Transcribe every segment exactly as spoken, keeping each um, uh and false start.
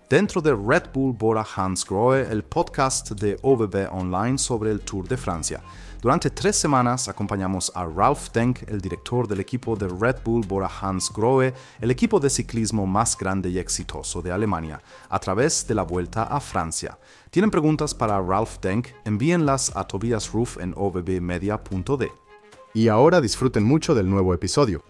dentro de Red Bull Bora Hansgrohe, el podcast de O V B Online sobre el Tour de Francia. Durante tres semanas acompañamos a Ralf Denk, el director del equipo de Red Bull Bora Hansgrohe, el equipo de ciclismo más grande y exitoso de Alemania, a través de la Vuelta a Francia. ¿Tienen preguntas para Ralf Denk? Envíenlas a Tobias Ruf en o v b media punto d. Y ahora disfruten mucho del nuevo episodio.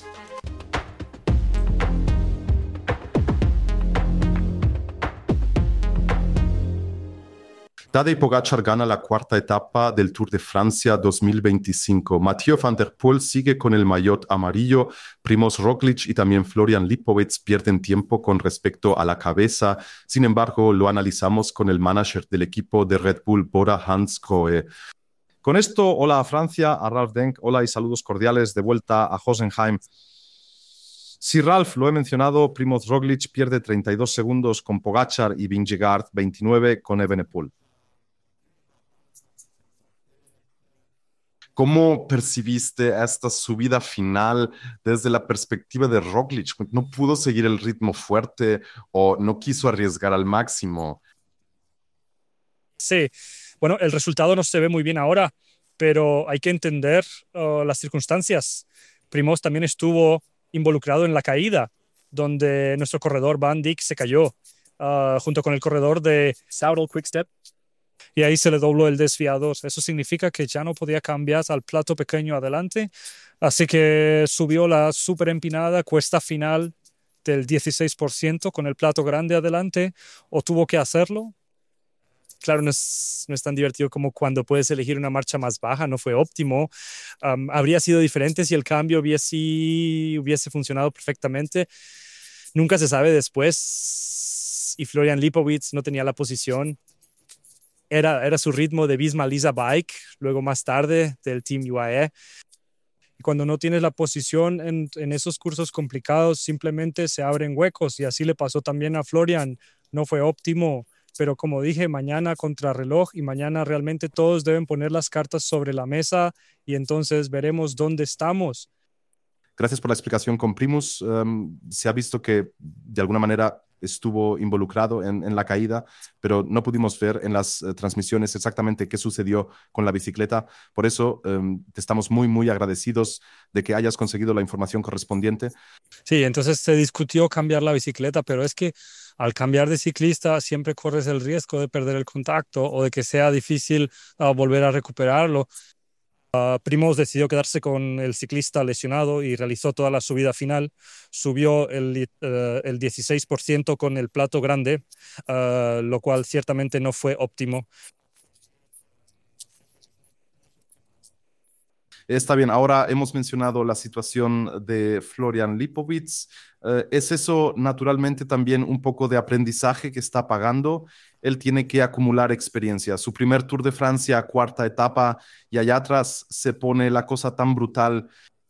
Tadej Pogačar gana la cuarta etapa del Tour de Francia dos mil veinticinco. Mathieu van der Poel sigue con el maillot amarillo. Primož Roglič y también Florian Lipowitz pierden tiempo con respecto a la cabeza. Sin embargo, lo analizamos con el manager del equipo de Red Bull, Bora Hansgrohe. Con esto, hola a Francia, a Ralf Denk, hola y saludos cordiales de vuelta a Hockenheim. Si Ralf, lo he mencionado, Primož Roglič pierde treinta y dos segundos con Pogačar y Vingegaard veintinueve con Evenepoel. ¿Cómo percibiste esta subida final desde la perspectiva de Roglič? ¿No pudo seguir el ritmo fuerte o no quiso arriesgar al máximo? Sí, bueno, el resultado no se ve muy bien ahora, pero hay que entender uh, las circunstancias. Primož también estuvo involucrado en la caída, donde nuestro corredor Van Dijk se cayó uh, junto con el corredor de Soudal Quickstep. Y ahí se le dobló el desviador. Eso significa que ya no podía cambiar al plato pequeño adelante. Así que subió la súper empinada cuesta final del dieciséis por ciento con el plato grande adelante, o tuvo que hacerlo. Claro, no es, no es tan divertido como cuando puedes elegir una marcha más baja, no fue óptimo. Um, habría sido diferente si el cambio hubiese, hubiese funcionado perfectamente. Nunca se sabe después. Y Florian Lipowitz no tenía la posición. Era, era su ritmo de Visma Lease a Bike, luego más tarde del Team U A E. Y cuando no tienes la posición en, en esos cursos complicados, simplemente se abren huecos. Y así le pasó también a Florian. No fue óptimo, pero como dije, mañana contrarreloj y mañana realmente todos deben poner las cartas sobre la mesa y entonces veremos dónde estamos. Gracias por la explicación con Primož. Um, se ha visto que de alguna manera estuvo involucrado en, en la caída, pero no pudimos ver en las uh, transmisiones exactamente qué sucedió con la bicicleta. Por eso um, te estamos muy, muy agradecidos de que hayas conseguido la información correspondiente. Sí, entonces se discutió cambiar la bicicleta, pero es que al cambiar de ciclista siempre corres el riesgo de perder el contacto o de que sea difícil uh, volver a recuperarlo. Uh, Primož decidió quedarse con el ciclista lesionado y realizó toda la subida final. Subió el, uh, el dieciséis por ciento con el plato grande, uh, lo cual ciertamente no fue óptimo. Está bien, ahora hemos mencionado la situación de Florian Lipowitz. Uh, ¿Es eso naturalmente también un poco de aprendizaje que está pagando? Él tiene que acumular experiencia. Su primer Tour de Francia, cuarta etapa, y allá atrás se pone la cosa tan brutal.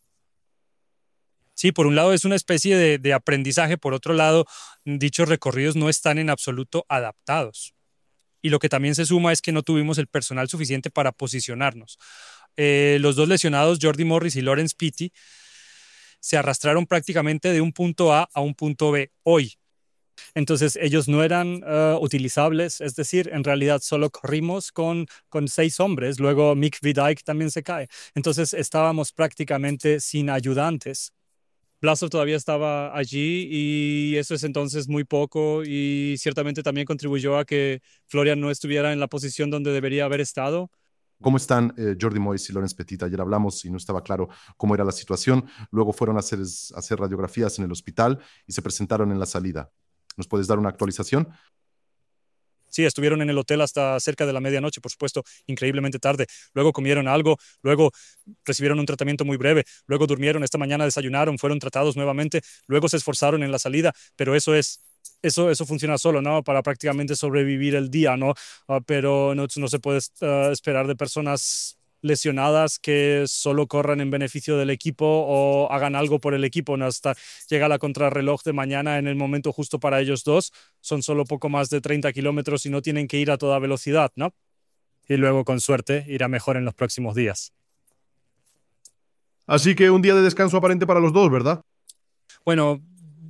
Sí, por un lado es una especie de, de aprendizaje, por otro lado, dichos recorridos no están en absoluto adaptados. Y lo que también se suma es que no tuvimos el personal suficiente para posicionarnos. Eh, los dos lesionados, Jordi Morris y Laurens Pitti, se arrastraron prácticamente de un punto A a un punto B hoy. Entonces ellos no eran uh, utilizables, es decir, en realidad solo corrimos con, con seis hombres, luego Mick Vidijk también se cae. Entonces estábamos prácticamente sin ayudantes. Blasov todavía estaba allí y eso es entonces muy poco y ciertamente también contribuyó a que Florian no estuviera en la posición donde debería haber estado. ¿Cómo están eh, Jordi Morris y Laurens Petit? Ayer hablamos y no estaba claro cómo era la situación. Luego fueron a hacer, a hacer radiografías en el hospital y se presentaron en la salida. ¿Nos puedes dar una actualización? Sí, estuvieron en el hotel hasta cerca de la medianoche, por supuesto, increíblemente tarde. Luego comieron algo, luego recibieron un tratamiento muy breve, luego durmieron, esta mañana desayunaron, fueron tratados nuevamente, luego se esforzaron en la salida, pero eso es, eso, eso funciona solo, ¿no? Para prácticamente sobrevivir el día, ¿no? Uh, pero no, no se puede uh, esperar de personas lesionadas que solo corran en beneficio del equipo o hagan algo por el equipo, ¿no? Hasta llega la contrarreloj de mañana en el momento justo para ellos dos, son solo poco más de treinta kilómetros y no tienen que ir a toda velocidad, ¿no? Y luego con suerte irá mejor en los próximos días. Así que un día de descanso aparente para los dos, ¿verdad? Bueno,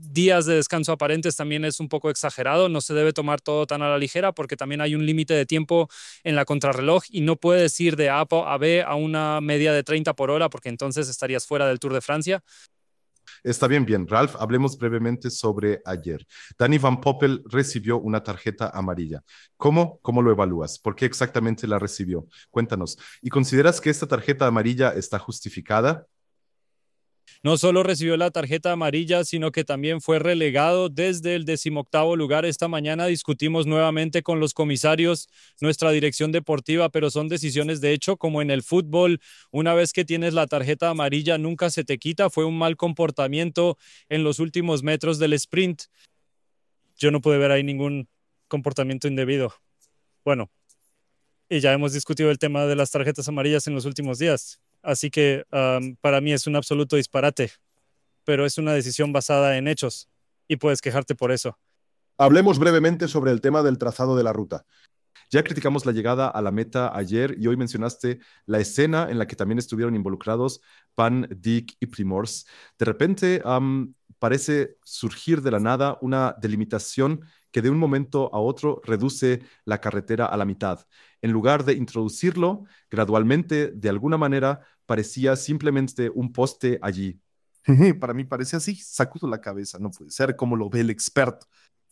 días de descanso aparentes también es un poco exagerado. No se debe tomar todo tan a la ligera porque también hay un límite de tiempo en la contrarreloj y no puedes ir de A a B a una media de treinta por hora porque entonces estarías fuera del Tour de Francia. Está bien, bien. Ralf, hablemos brevemente sobre ayer. Dani Van Poppel recibió una tarjeta amarilla. ¿Cómo? ¿Cómo lo evalúas? ¿Por qué exactamente la recibió? Cuéntanos. ¿Y consideras que esta tarjeta amarilla está justificada? No solo recibió la tarjeta amarilla, sino que también fue relegado desde el decimoctavo lugar. Esta mañana discutimos nuevamente con los comisarios nuestra dirección deportiva, pero son decisiones de hecho, como en el fútbol. Una vez que tienes la tarjeta amarilla, nunca se te quita. Fue un mal comportamiento en los últimos metros del sprint. Yo no pude ver ahí ningún comportamiento indebido. Bueno, y ya hemos discutido el tema de las tarjetas amarillas en los últimos días. Así que um, para mí es un absoluto disparate, pero es una decisión basada en hechos y puedes quejarte por eso. Hablemos brevemente sobre el tema del trazado de la ruta. Ya criticamos la llegada a la meta ayer y hoy mencionaste la escena en la que también estuvieron involucrados Van Dijk y Primož. De repente um, parece surgir de la nada una delimitación que de un momento a otro reduce la carretera a la mitad. En lugar de introducirlo gradualmente, de alguna manera, parecía simplemente un poste allí. Para mí parece así, sacudo la cabeza, no puede ser como lo ve el experto.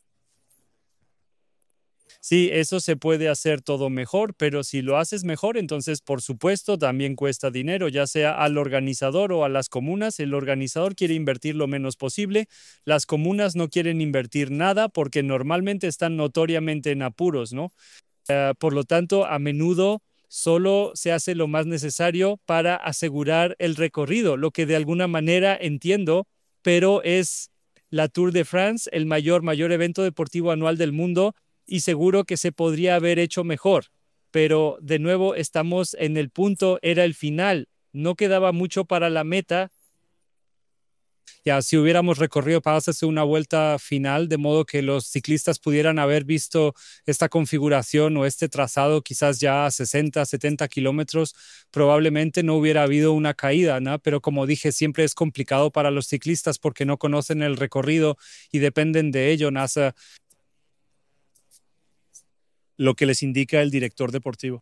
Sí, eso se puede hacer todo mejor, pero si lo haces mejor, entonces por supuesto también cuesta dinero, ya sea al organizador o a las comunas. El organizador quiere invertir lo menos posible, las comunas no quieren invertir nada porque normalmente están notoriamente en apuros, ¿no? Uh, por lo tanto, a menudo solo se hace lo más necesario para asegurar el recorrido, lo que de alguna manera entiendo, pero es la Tour de France, el mayor, mayor evento deportivo anual del mundo, y seguro que se podría haber hecho mejor. Pero de nuevo estamos en el punto, era el final, no quedaba mucho para la meta. Ya, si hubiéramos recorrido para hacerse una vuelta final, de modo que los ciclistas pudieran haber visto esta configuración o este trazado quizás ya a sesenta, setenta kilómetros, probablemente no hubiera habido una caída, ¿no? Pero como dije, siempre es complicado para los ciclistas porque no conocen el recorrido y dependen de ello, ¿no? Lo que les indica el director deportivo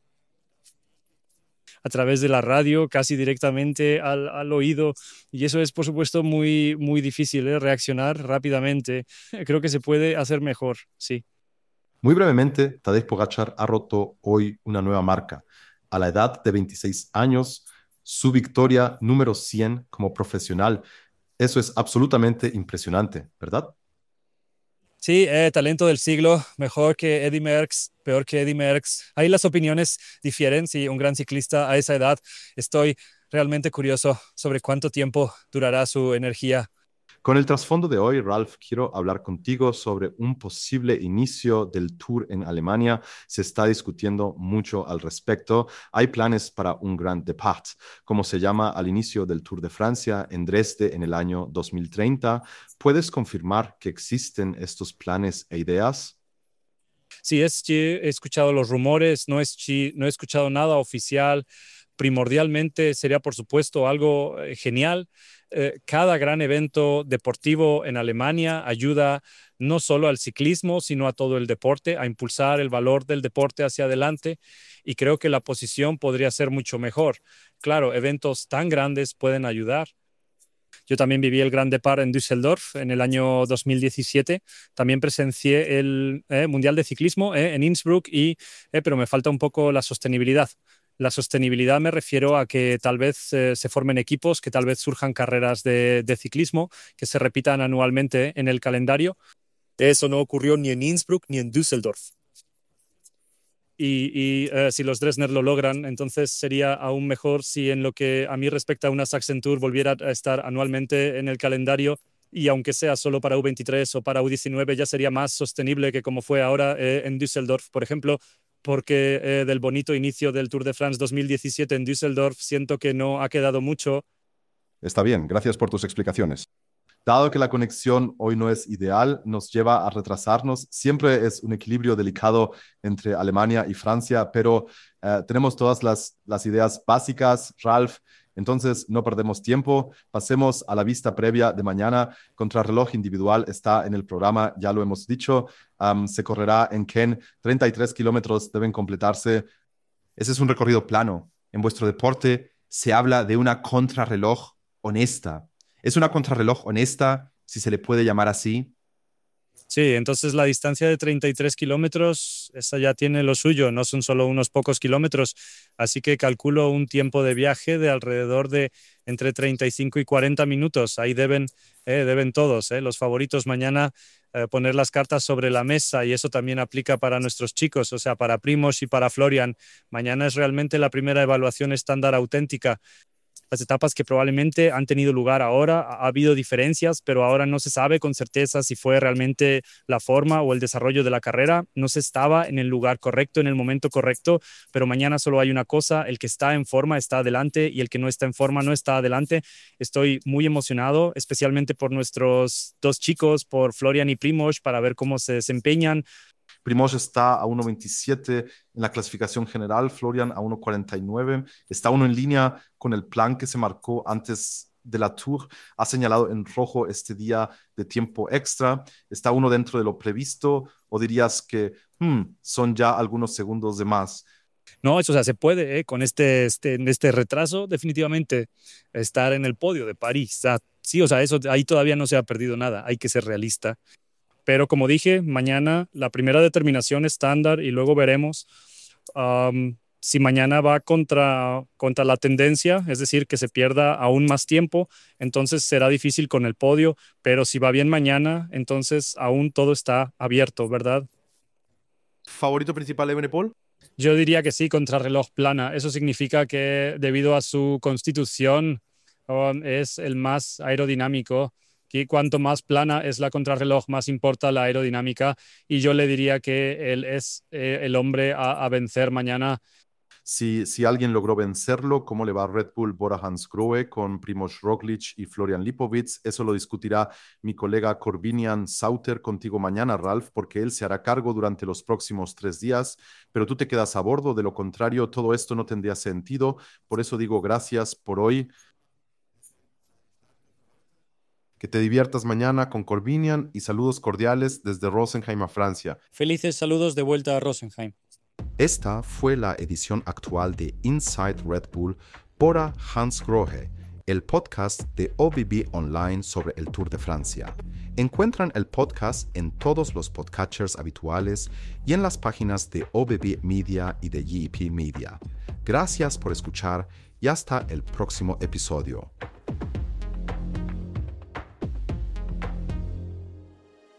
a través de la radio, casi directamente al, al oído. Y eso es, por supuesto, muy, muy difícil, ¿eh? Reaccionar rápidamente. Creo que se puede hacer mejor, sí. Muy brevemente, Tadej Pogačar ha roto hoy una nueva marca. A la edad de veintiséis años, su victoria número cien como profesional. Eso es absolutamente impresionante, ¿verdad? Sí, eh, talento del siglo, mejor que Eddy Merckx, peor que Eddy Merckx. Ahí las opiniones difieren, sí, un gran ciclista a esa edad. Estoy realmente curioso sobre cuánto tiempo durará su energía. Con el trasfondo de hoy, Ralf, quiero hablar contigo sobre un posible inicio del Tour en Alemania. Se está discutiendo mucho al respecto. Hay planes para un Grand Depart, como se llama al inicio del Tour de Francia en Dresde en el año dos mil treinta. ¿Puedes confirmar que existen estos planes e ideas? Sí, es, sí, he escuchado los rumores, no, es, sí, no he escuchado nada oficial. Primordialmente sería, por supuesto, algo eh, genial. Eh, cada gran evento deportivo en Alemania ayuda no solo al ciclismo, sino a todo el deporte, a impulsar el valor del deporte hacia adelante, y creo que la posición podría ser mucho mejor. Claro, eventos tan grandes pueden ayudar. Yo también viví el Grand Depart en Düsseldorf en el año dos mil diecisiete. También presencié el eh, Mundial de Ciclismo eh, en Innsbruck, y, eh, pero me falta un poco la sostenibilidad. La sostenibilidad me refiero a que tal vez eh, se formen equipos, que tal vez surjan carreras de, de ciclismo, que se repitan anualmente en el calendario. Eso no ocurrió ni en Innsbruck ni en Düsseldorf. Y, y eh, si los Dresdner lo logran, entonces sería aún mejor si en lo que a mí respecta una Sachsen Tour volviera a estar anualmente en el calendario, y aunque sea solo para U veintitrés o para U diecinueve, ya sería más sostenible que como fue ahora eh, en Düsseldorf, por ejemplo, porque eh, del bonito inicio del Tour de France dos mil diecisiete en Düsseldorf siento que no ha quedado mucho. Está bien, gracias por tus explicaciones. Dado que la conexión hoy no es ideal, nos lleva a retrasarnos. Siempre es un equilibrio delicado entre Alemania y Francia, pero eh, tenemos todas las, las ideas básicas, Ralf, Entonces, no perdemos tiempo. Pasemos a la vista previa de mañana. Contrarreloj individual está en el programa, ya lo hemos dicho. Um, se correrá en Caen. treinta y tres kilómetros deben completarse. Ese es un recorrido plano. En vuestro deporte se habla de una contrarreloj honesta. ¿Es una contrarreloj honesta, si se le puede llamar así? Sí, entonces la distancia de treinta y tres kilómetros, esa ya tiene lo suyo, no son solo unos pocos kilómetros, así que calculo un tiempo de viaje de alrededor de entre treinta y cinco y cuarenta minutos. Ahí deben, eh, deben todos, eh, los favoritos mañana eh, poner las cartas sobre la mesa, y eso también aplica para nuestros chicos, o sea, para Primož y para Florian. Mañana es realmente la primera evaluación estándar auténtica. Las etapas que probablemente han tenido lugar ahora, ha habido diferencias, pero ahora no se sabe con certeza si fue realmente la forma o el desarrollo de la carrera. No se estaba en el lugar correcto, en el momento correcto, pero mañana solo hay una cosa: el que está en forma está adelante y el que no está en forma no está adelante. Estoy muy emocionado, especialmente por nuestros dos chicos, por Florian y Primož, para ver cómo se desempeñan. Primož está a uno veintisiete en la clasificación general, Florian a uno cuarenta y nueve. Está uno en línea con el plan que se marcó antes de la Tour. Ha señalado en rojo este día de tiempo extra. ¿Está uno dentro de lo previsto o dirías que hmm, son ya algunos segundos de más? No, eso, o sea, se puede, ¿eh? Con este, este, este retraso, definitivamente estar en el podio de París. O sea, sí, o sea, eso, ahí todavía no se ha perdido nada. Hay que ser realista. Pero como dije, mañana la primera determinación estándar y luego veremos um, si mañana va contra, contra la tendencia, es decir, que se pierda aún más tiempo, entonces será difícil con el podio, pero si va bien mañana, entonces aún todo está abierto, ¿verdad? ¿Favorito principal de Evenepoel? Yo diría que sí, contrarreloj plana. Eso significa que debido a su constitución um, es el más aerodinámico. Que cuanto más plana es la contrarreloj, más importa la aerodinámica, y yo le diría que él es eh, el hombre a, a vencer mañana. Si, si alguien logró vencerlo, ¿cómo le va a Red Bull Bora Hansgrohe con Primož Roglič y Florian Lipovic? Eso lo discutirá mi colega Corbinian Sauter contigo mañana, Ralf, porque él se hará cargo durante los próximos tres días, pero tú te quedas a bordo. De lo contrario, todo esto no tendría sentido. Por eso digo gracias por hoy. Que te diviertas mañana con Corbinian y saludos cordiales desde Rosenheim a Francia. Felices saludos de vuelta a Rosenheim. Esta fue la edición actual de Inside Red Bull Bora Hansgrohe, el podcast de O B B Online sobre el Tour de Francia. Encuentran el podcast en todos los podcatchers habituales y en las páginas de O B B Media y de G E P Media. Gracias por escuchar y hasta el próximo episodio.